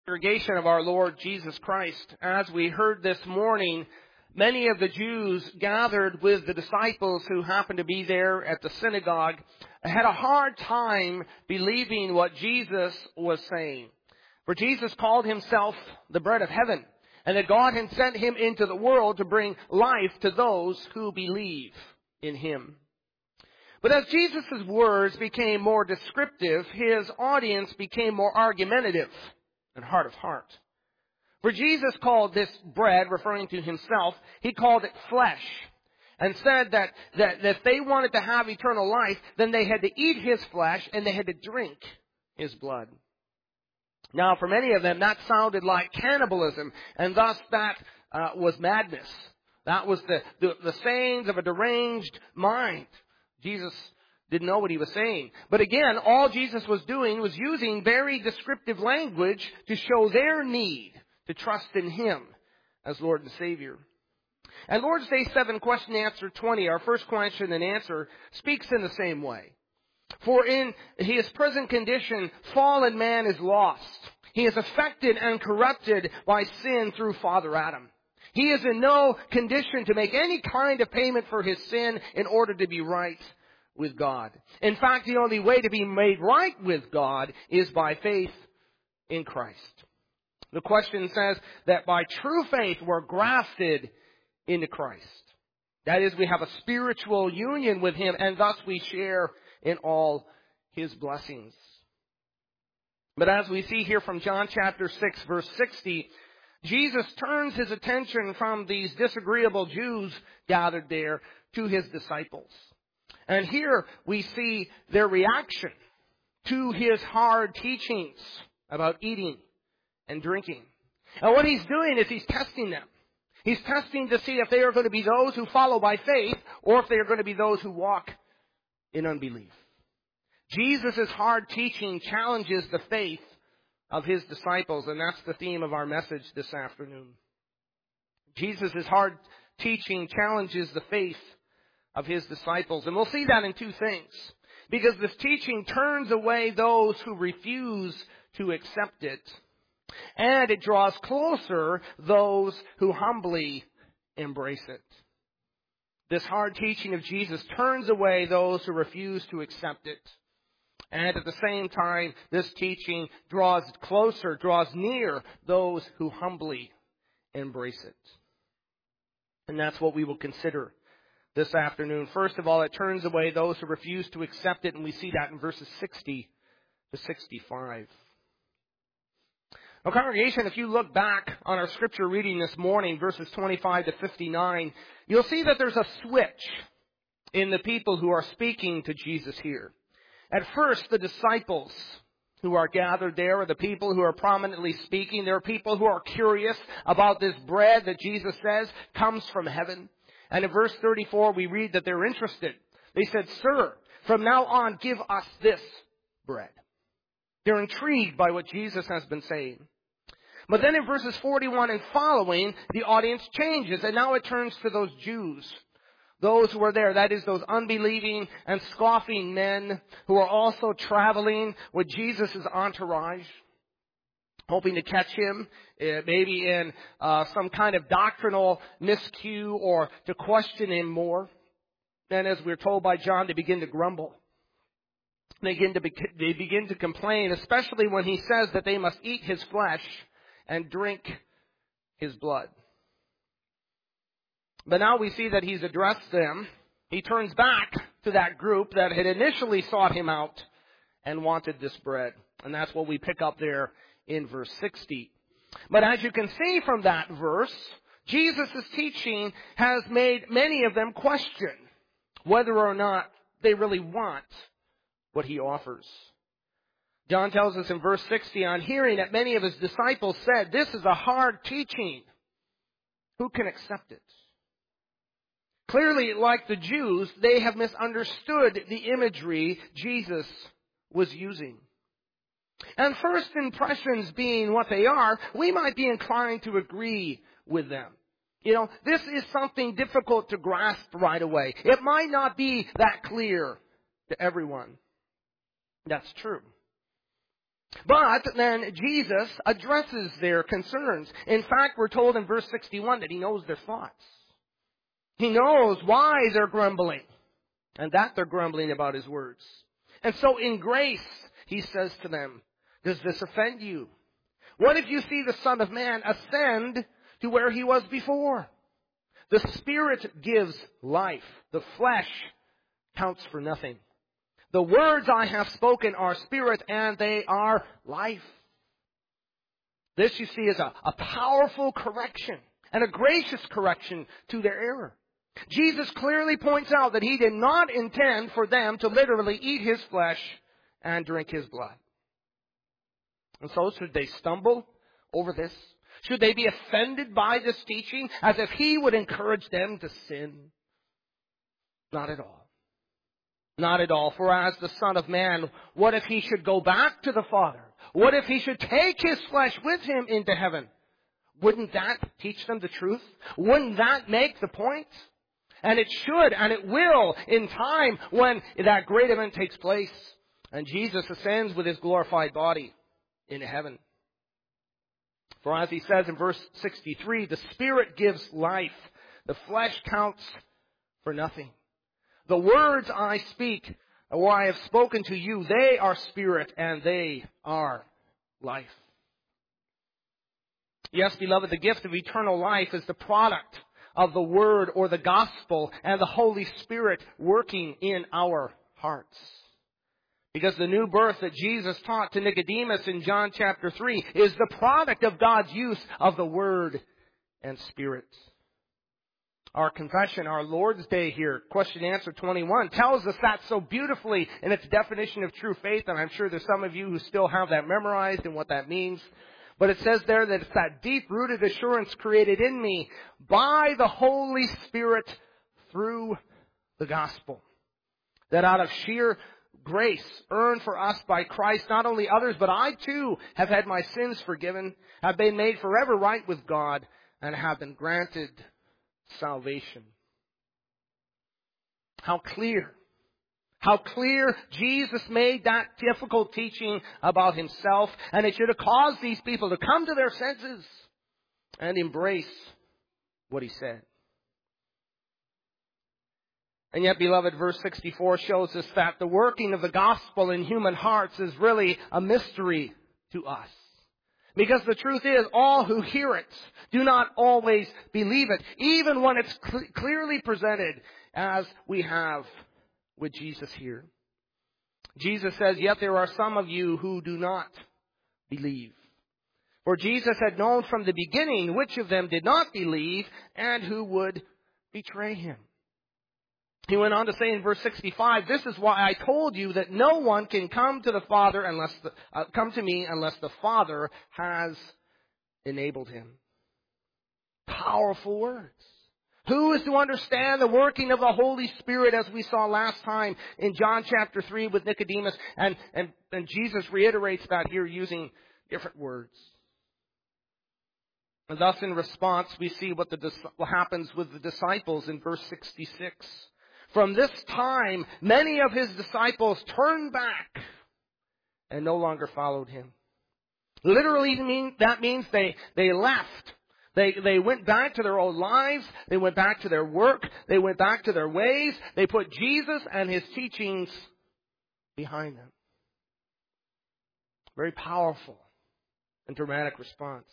Congregation of our Lord Jesus Christ, as we heard this morning, many of the Jews gathered with the disciples who happened to be there at the synagogue had a hard time believing what Jesus was saying. For Jesus called himself the bread of heaven, and that God had sent him into the world to bring life to those who believe in him. But as Jesus' words became more descriptive, his audience became more argumentative and heart of heart. For Jesus called this bread, referring to himself, he called it flesh, and said that if they wanted to have eternal life, then they had to eat his flesh and they had to drink his blood. Now, for many of them, that sounded like cannibalism, and thus that was madness. That was the sayings of a deranged mind. Jesus didn't know what he was saying. But again, all Jesus was doing was using very descriptive language to show their need to trust in him as Lord and Savior. And Lord's Day 7, question answer 20, our first question and answer, speaks in the same way. For in his present condition, fallen man is lost. He is affected and corrupted by sin through Father Adam. He is in no condition to make any kind of payment for his sin in order to be right with God. In fact, the only way to be made right with God is by faith in Christ. The question says that by true faith we're grafted into Christ. That is, we have a spiritual union with him, and thus we share in all his blessings. But as we see here from John chapter 6, verse 60, Jesus turns his attention from these disagreeable Jews gathered there to his disciples. And here we see their reaction to his hard teachings about eating and drinking. And what he's doing is he's testing them. He's testing to see if they are going to be those who follow by faith or if they are going to be those who walk in unbelief. Jesus' hard teaching challenges the faith of his disciples, and that's the theme of our message this afternoon. Jesus' hard teaching challenges the faith of his disciples. And we'll see that in two things. Because this teaching turns away those who refuse to accept it. And it draws closer those who humbly embrace it. This hard teaching of Jesus turns away those who refuse to accept it. And at the same time, this teaching draws closer, draws near those who humbly embrace it. And that's what we will consider this afternoon. First of all, it turns away those who refuse to accept it, and we see that in verses 60 to 65. Now, congregation, if you look back on our scripture reading this morning, verses 25 to 59, you'll see that there's a switch in the people who are speaking to Jesus here. At first, the disciples who are gathered there are the people who are prominently speaking. There are people who are curious about this bread that Jesus says comes from heaven. And in verse 34, we read that they're interested. They said, "Sir, from now on, give us this bread." They're intrigued by what Jesus has been saying. But then in verses 41 and following, the audience changes, and now it turns to those Jews. Those who are there, that is, those unbelieving and scoffing men who are also traveling with Jesus' entourage, hoping to catch him, maybe in some kind of doctrinal miscue or to question him more. And as we're told by John, they begin to grumble. They begin to complain, especially when he says that they must eat his flesh and drink his blood. But now we see that he's addressed them. He turns back to that group that had initially sought him out and wanted this bread. And that's what we pick up there in verse 60. But as you can see from that verse, Jesus' teaching has made many of them question whether or not they really want what he offers. John tells us in verse 60, on hearing that many of his disciples said, "This is a hard teaching. Who can accept it?" Clearly, like the Jews, they have misunderstood the imagery Jesus was using. And first impressions being what they are, we might be inclined to agree with them. You know, this is something difficult to grasp right away. It might not be that clear to everyone. That's true. But then Jesus addresses their concerns. In fact, we're told in verse 61 that he knows their thoughts. He knows why they're grumbling, and that they're grumbling about his words. And so in grace, he says to them, does this offend you? What if you see the Son of Man ascend to where he was before? The Spirit gives life. The flesh counts for nothing. The words I have spoken are spirit and they are life. This, you see, is a powerful correction and a gracious correction to their error. Jesus clearly points out that he did not intend for them to literally eat his flesh and drink his blood. And so should they stumble over this? Should they be offended by this teaching as if he would encourage them to sin? Not at all. Not at all. For as the Son of Man, what if he should go back to the Father? What if he should take his flesh with him into heaven? Wouldn't that teach them the truth? Wouldn't that make the point? And it should, and it will, in time when that great event takes place. And Jesus ascends with his glorified body into heaven. For as he says in verse 63, the Spirit gives life. The flesh counts for nothing. The words I speak, or I have spoken to you, they are spirit and they are life. Yes, beloved, the gift of eternal life is the product of the Word or the Gospel and the Holy Spirit working in our hearts. Because the new birth that Jesus taught to Nicodemus in John chapter 3 is the product of God's use of the Word and Spirit. Our confession, our Lord's Day here, question and answer 21, tells us that so beautifully in its definition of true faith, and I'm sure there's some of you who still have that memorized and what that means. But it says there that it's that deep-rooted assurance created in me by the Holy Spirit through the gospel. That out of sheer grace earned for us by Christ, not only others, but I too have had my sins forgiven, have been made forever right with God, and have been granted salvation. How clear Jesus made that difficult teaching about himself, and it should have caused these people to come to their senses and embrace what he said. And yet, beloved, verse 64 shows us that the working of the gospel in human hearts is really a mystery to us. Because the truth is, all who hear it do not always believe it, even when it's clearly presented as we have with Jesus here. Jesus says, yet there are some of you who do not believe. For Jesus had known from the beginning which of them did not believe and who would betray him. He went on to say in verse 65, this is why I told you that no one can come to the Father come to me unless the Father has enabled him. Powerful words. Who is to understand the working of the Holy Spirit as we saw last time in John chapter 3 with Nicodemus? And Jesus reiterates that here using different words. And thus in response we see what happens with the disciples in verse 66. From this time, many of his disciples turned back and no longer followed him. Literally, that means they left. They went back to their old lives. They went back to their work. They went back to their ways. They put Jesus and his teachings behind them. Very powerful and dramatic response.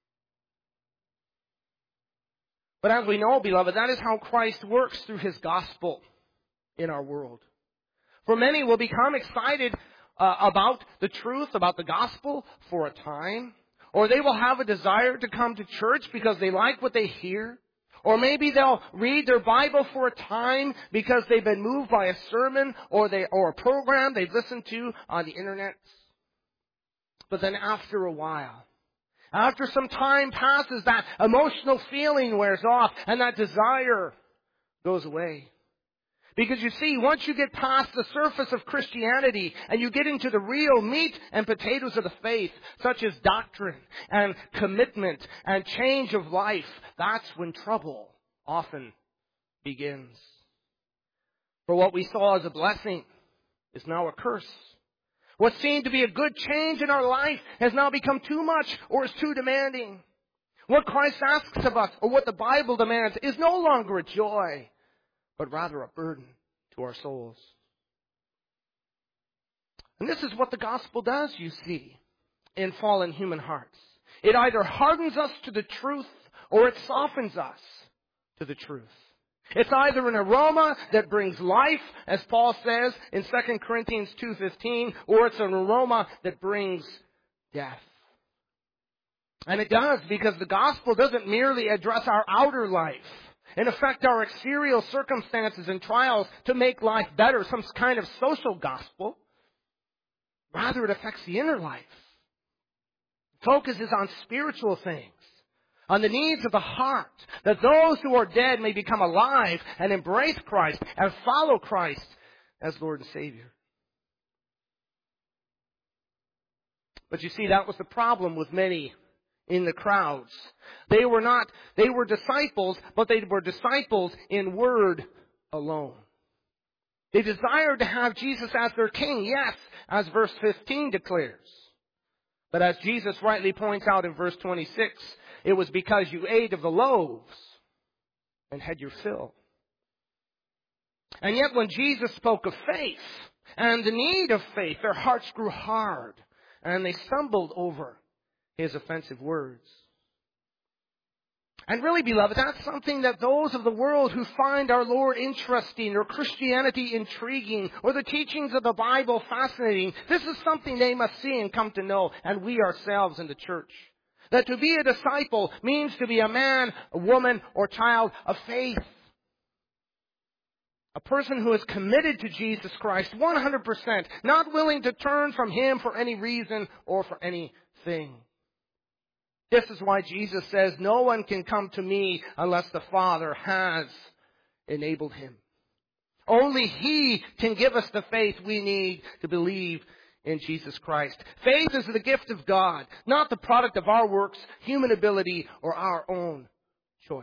But as we know, beloved, that is how Christ works through his gospel in our world. For many will become excited about the truth, about the gospel for a time. Or they will have a desire to come to church because they like what they hear. Or maybe they'll read their Bible for a time because they've been moved by a sermon or a program they've listened to on the internet. But then after a while, after some time passes, that emotional feeling wears off and that desire goes away. Because you see, once you get past the surface of Christianity and you get into the real meat and potatoes of the faith, such as doctrine and commitment and change of life, that's when trouble often begins. For what we saw as a blessing is now a curse. What seemed to be a good change in our life has now become too much or is too demanding. What Christ asks of us, or what the Bible demands, is no longer a joy, but rather a burden to our souls. And this is what the gospel does, you see, in fallen human hearts. It either hardens us to the truth, or it softens us to the truth. It's either an aroma that brings life, as Paul says in 2 Corinthians 2:15, or it's an aroma that brings death. And it does, because the gospel doesn't merely address our outer life and affect our exterior circumstances and trials to make life better, some kind of social gospel. Rather, it affects the inner life. Focuses on spiritual things, on the needs of the heart, that those who are dead may become alive and embrace Christ and follow Christ as Lord and Savior. But you see, that was the problem with many in the crowds. They were disciples, but they were disciples in word alone. They desired to have Jesus as their king, yes, as verse 15 declares. But as Jesus rightly points out in verse 26, it was because you ate of the loaves and had your fill. And yet when Jesus spoke of faith and the need of faith, their hearts grew hard and they stumbled over His offensive words. And really, beloved, that's something that those of the world who find our Lord interesting, or Christianity intriguing, or the teachings of the Bible fascinating, this is something they must see and come to know, and we ourselves in the church. That to be a disciple means to be a man, a woman, or child of faith. A person who is committed to Jesus Christ 100%, not willing to turn from Him for any reason or for anything. This is why Jesus says, no one can come to me unless the Father has enabled him. Only He can give us the faith we need to believe in Jesus Christ. Faith is the gift of God, not the product of our works, human ability, or our own choice.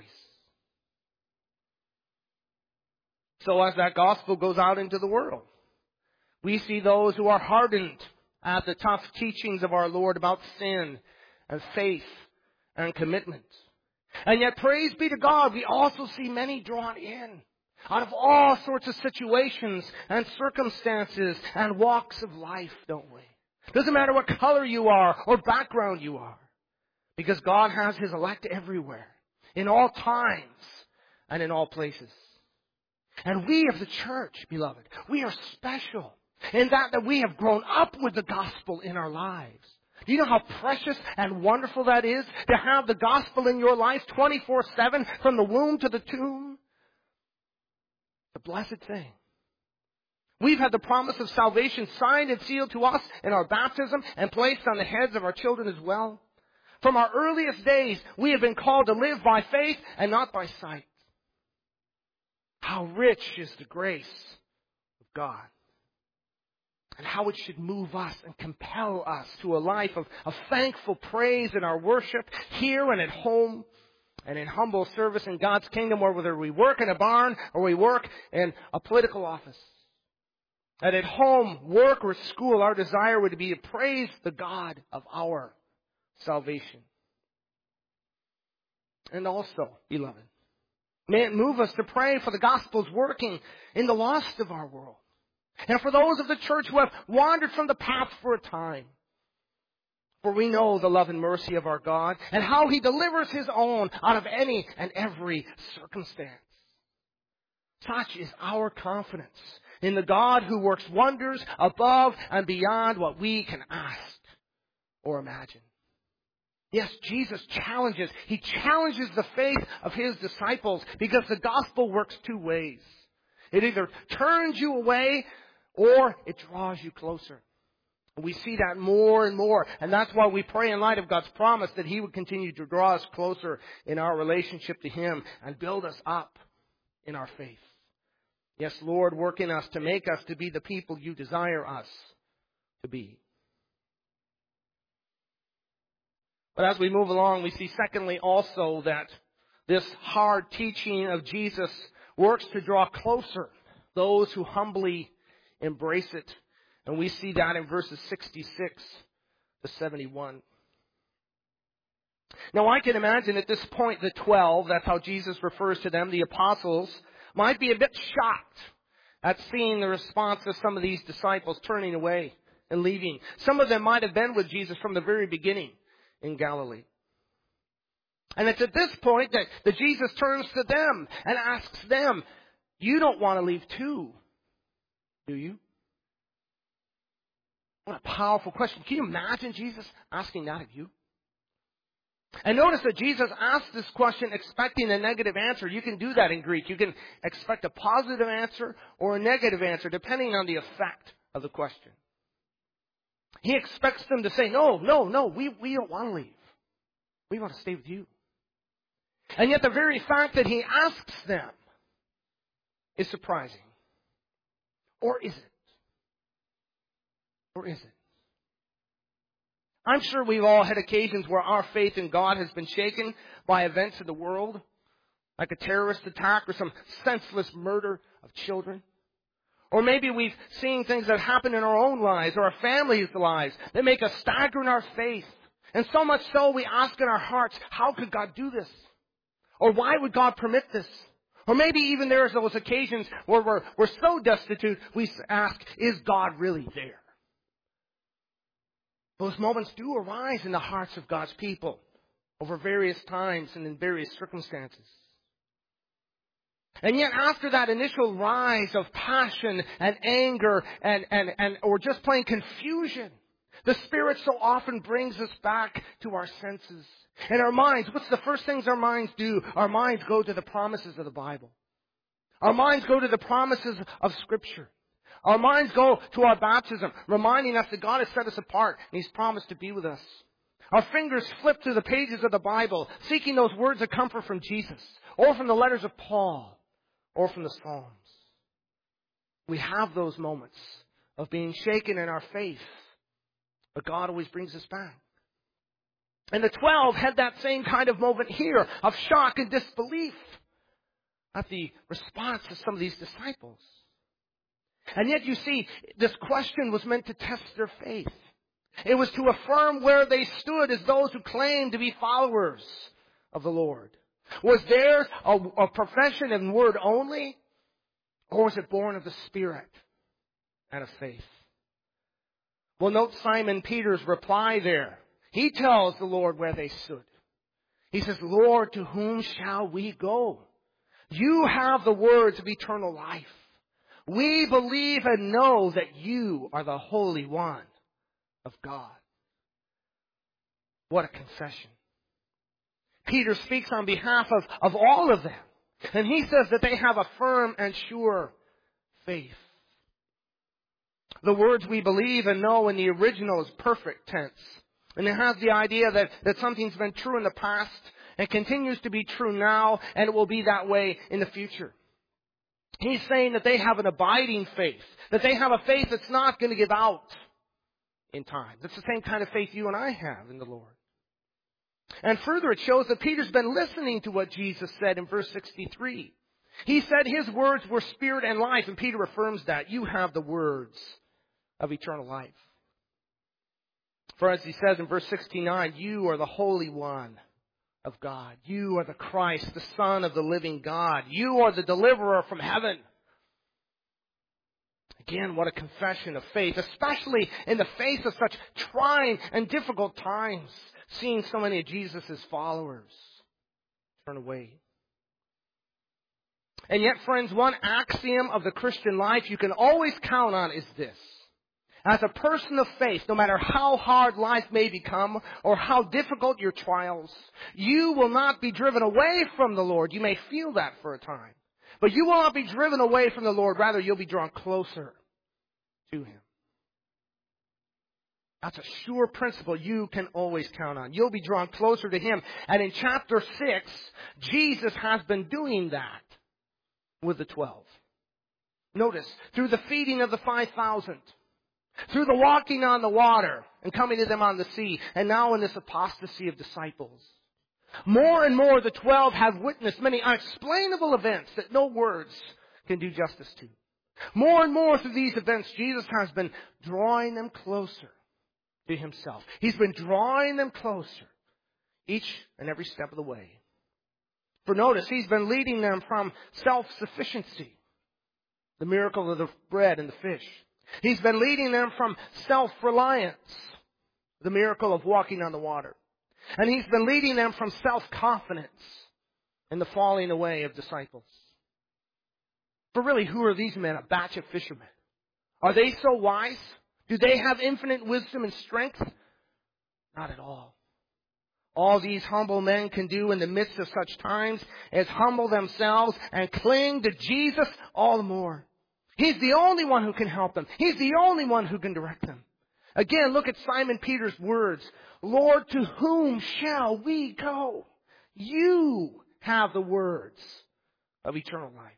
So as that gospel goes out into the world, we see those who are hardened at the tough teachings of our Lord about sin and faith and commitment. And yet, praise be to God, we also see many drawn in out of all sorts of situations and circumstances and walks of life, don't we? Doesn't matter what color you are or background you are, because God has His elect everywhere, in all times and in all places. And we of the church, beloved, we are special in that we have grown up with the gospel in our lives. Do you know how precious and wonderful that is to have the gospel in your life 24/7 from the womb to the tomb? The blessed thing. We've had the promise of salvation signed and sealed to us in our baptism and placed on the heads of our children as well. From our earliest days, we have been called to live by faith and not by sight. How rich is the grace of God. And how it should move us and compel us to a life of thankful praise in our worship, here and at home, and in humble service in God's kingdom, or whether we work in a barn or we work in a political office. And at home, work, or school, our desire would be to praise the God of our salvation. And also, beloved, may it move us to pray for the gospel's working in the lost of our world. And for those of the church who have wandered from the path for a time. For we know the love and mercy of our God and how He delivers His own out of any and every circumstance. Such is our confidence in the God who works wonders above and beyond what we can ask or imagine. Yes, Jesus challenges. He challenges the faith of His disciples because the gospel works two ways. It either turns you away or it draws you closer. We see that more and more. And that's why we pray in light of God's promise that He would continue to draw us closer in our relationship to Him and build us up in our faith. Yes, Lord, work in us to make us to be the people You desire us to be. But as we move along, we see secondly also that this hard teaching of Jesus works to draw closer those who humbly embrace it And we see that in verses 66 to 71. Now I can imagine at this point the 12, that's how Jesus refers to them, the apostles, might be a bit shocked at seeing the response of some of these disciples turning away and leaving. Some of them might have been with Jesus from the very beginning in Galilee. And it's at this point that Jesus turns to them and asks them, you don't want to leave too, do you? What a powerful question. Can you imagine Jesus asking that of you? And notice that Jesus asked this question expecting a negative answer. You can do that in Greek. You can expect a positive answer or a negative answer, depending on the effect of the question. He expects them to say, no, we don't want to leave. We want to stay with you. And yet the very fact that he asks them is surprising. Or is it? Or is it? I'm sure we've all had occasions where our faith in God has been shaken by events in the world, like a terrorist attack or some senseless murder of children. Or maybe we've seen things that happen in our own lives or our families' lives that make us stagger in our faith. And so much so we ask in our hearts, how could God do this? Or why would God permit this? Or maybe even there's those occasions where we're so destitute, we ask, is God really there? Those moments do arise in the hearts of God's people over various times and in various circumstances. And yet after that initial rise of passion and anger and or just plain confusion, the Spirit so often brings us back to our senses. And our minds, what's the first things our minds do? Our minds go to the promises of the Bible. Our minds go to the promises of Scripture. Our minds go to our baptism, reminding us that God has set us apart and He's promised to be with us. Our fingers flip to the pages of the Bible, seeking those words of comfort from Jesus, or from the letters of Paul, or from the Psalms. We have those moments of being shaken in our faith, but God always brings us back. And the 12 had that same kind of moment here of shock and disbelief at the response of some of these disciples. And yet you see, this question was meant to test their faith. It was to affirm where they stood as those who claimed to be followers of the Lord. Was theirs a profession in word only? Or was it born of the Spirit and of faith? Well, note Simon Peter's reply there. He tells the Lord where they stood. He says, Lord, to whom shall we go? You have the words of eternal life. We believe and know that you are the Holy One of God. What a confession. Peter speaks on behalf of all of them. And he says that they have a firm and sure faith. The words we believe and know in the original is perfect tense. And it has the idea that something's been true in the past and continues to be true now, and it will be that way in the future. He's saying that they have an abiding faith, that they have a faith that's not going to give out in time. That's the same kind of faith you and I have in the Lord. And further, it shows that Peter's been listening to what Jesus said in verse 63. He said his words were spirit and life, and Peter affirms that. You have the words of eternal life. For as he says in verse 69, you are the Holy One of God. You are the Christ, the Son of the living God. You are the deliverer from heaven. Again, what a confession of faith, especially in the face of such trying and difficult times, seeing so many of Jesus' followers turn away. And yet, friends, one axiom of the Christian life you can always count on is this. As a person of faith, no matter how hard life may become or how difficult your trials, you will not be driven away from the Lord. You may feel that for a time. But you will not be driven away from the Lord. Rather, you'll be drawn closer to Him. That's a sure principle you can always count on. You'll be drawn closer to Him. And in chapter 6, Jesus has been doing that with the 12. Notice, through the feeding of the 5,000, through the walking on the water and coming to them on the sea, and now in this apostasy of disciples. More and more, the 12 have witnessed many unexplainable events that no words can do justice to. More and more through these events, Jesus has been drawing them closer to himself. He's been drawing them closer each and every step of the way. For notice, he's been leading them from self-sufficiency, the miracle of the bread and the fish. He's been leading them from self-reliance, the miracle of walking on the water. And he's been leading them from self-confidence in the falling away of disciples. For really, who are these men? A batch of fishermen. Are they so wise? Do they have infinite wisdom and strength? Not at all. All these humble men can do in the midst of such times is humble themselves and cling to Jesus all the more. He's the only one who can help them. He's the only one who can direct them. Again, look at Simon Peter's words. Lord, to whom shall we go? You have the words of eternal life.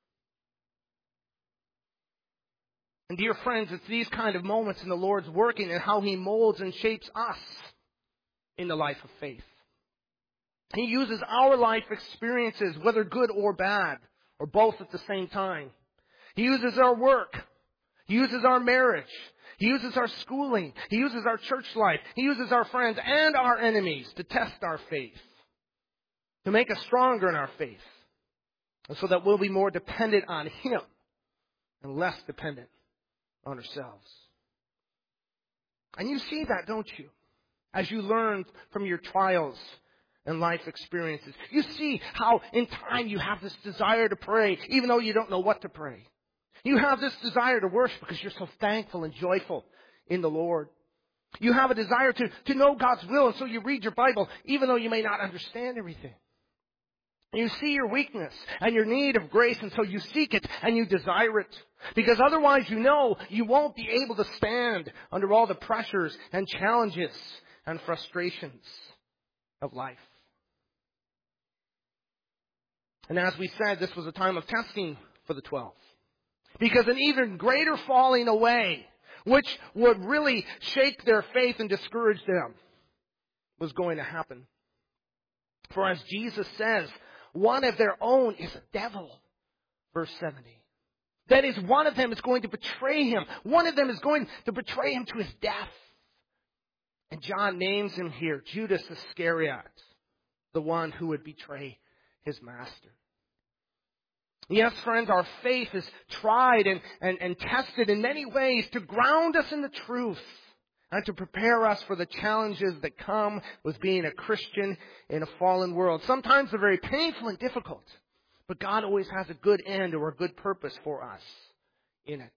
And dear friends, it's these kind of moments in the Lord's working and how He molds and shapes us in the life of faith. He uses our life experiences, whether good or bad, or both at the same time. He uses our work. He uses our marriage. He uses our schooling. He uses our church life. He uses our friends and our enemies to test our faith, to make us stronger in our faith, and so that we'll be more dependent on Him and less dependent on ourselves. And you see that, don't you? As you learn from your trials and life experiences. You see how in time you have this desire to pray, even though you don't know what to pray. You have this desire to worship because you're so thankful and joyful in the Lord. You have a desire to know God's will, and so you read your Bible, even though you may not understand everything. You see your weakness and your need of grace, and so you seek it and you desire it. Because otherwise you know you won't be able to stand under all the pressures and challenges and frustrations of life. And as we said, this was a time of testing for the 12. Because an even greater falling away, which would really shake their faith and discourage them, was going to happen. For as Jesus says, one of their own is a devil. Verse 70. That is, one of them is going to betray him. One of them is going to betray him to his death. And John names him here, Judas Iscariot, the one who would betray his master. Yes, friends, our faith is tried and tested in many ways to ground us in the truth and to prepare us for the challenges that come with being a Christian in a fallen world. Sometimes they're very painful and difficult, but God always has a good end or a good purpose for us in it.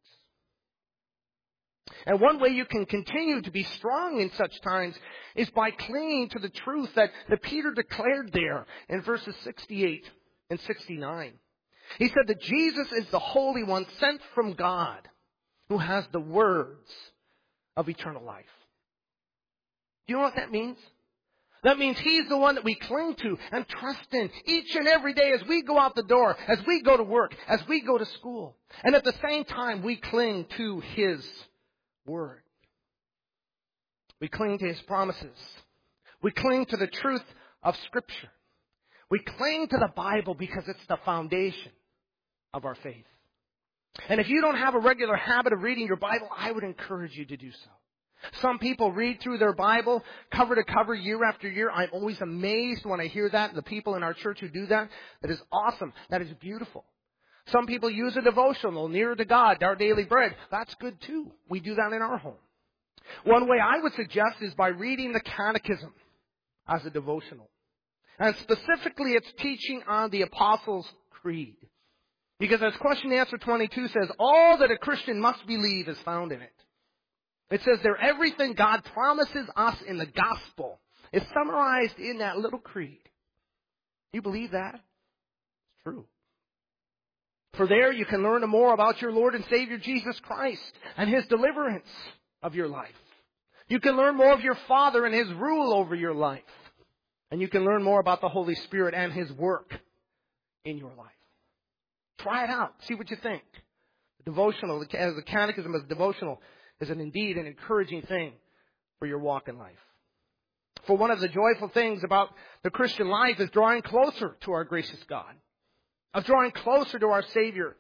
And one way you can continue to be strong in such times is by clinging to the truth that Peter declared there in verses 68 and 69. He said that Jesus is the Holy One sent from God who has the words of eternal life. Do you know what that means? That means He's the one that we cling to and trust in each and every day as we go out the door, as we go to work, as we go to school. And at the same time, we cling to His Word. We cling to His promises. We cling to the truth of Scripture. We cling to the Bible because it's the foundation of our faith. And if you don't have a regular habit of reading your Bible, I would encourage you to do so. Some people read through their Bible cover to cover year after year. I'm always amazed when I hear that. The people in our church who do that, that is awesome. That is beautiful. Some people use a devotional, Nearer to God, Our Daily Bread. That's good too. We do that in our home. One way I would suggest is by reading the Catechism as a devotional. And specifically, it's teaching on the Apostles' Creed. Because as question and answer 22 says, all that a Christian must believe is found in it. It says there, everything God promises us in the gospel is summarized in that little creed. Do you believe that? It's true. For there you can learn more about your Lord and Savior Jesus Christ and His deliverance of your life. You can learn more of your Father and His rule over your life. And you can learn more about the Holy Spirit and His work in your life. Try it out. See what you think. The devotional, the Catechism as a devotional, is indeed an encouraging thing for your walk in life. For one of the joyful things about the Christian life is drawing closer to our gracious God, of drawing closer to our Savior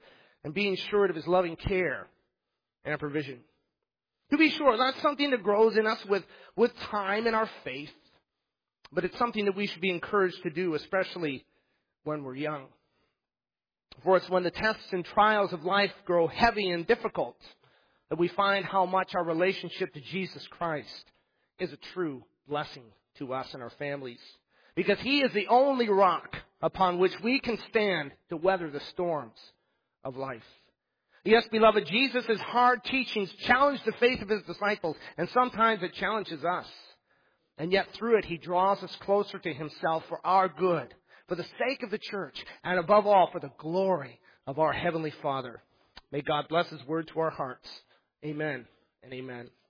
and being assured of His loving care and provision. To be sure, that's something that grows in us with time and our faith, but it's something that we should be encouraged to do, especially when we're young. For it's when the tests and trials of life grow heavy and difficult that we find how much our relationship to Jesus Christ is a true blessing to us and our families. Because He is the only rock upon which we can stand to weather the storms of life. Yes, beloved, Jesus' hard teachings challenge the faith of His disciples, and sometimes it challenges us. And yet through it, He draws us closer to Himself for our good, for the sake of the church, and above all, for the glory of our Heavenly Father. May God bless His word to our hearts. Amen and amen.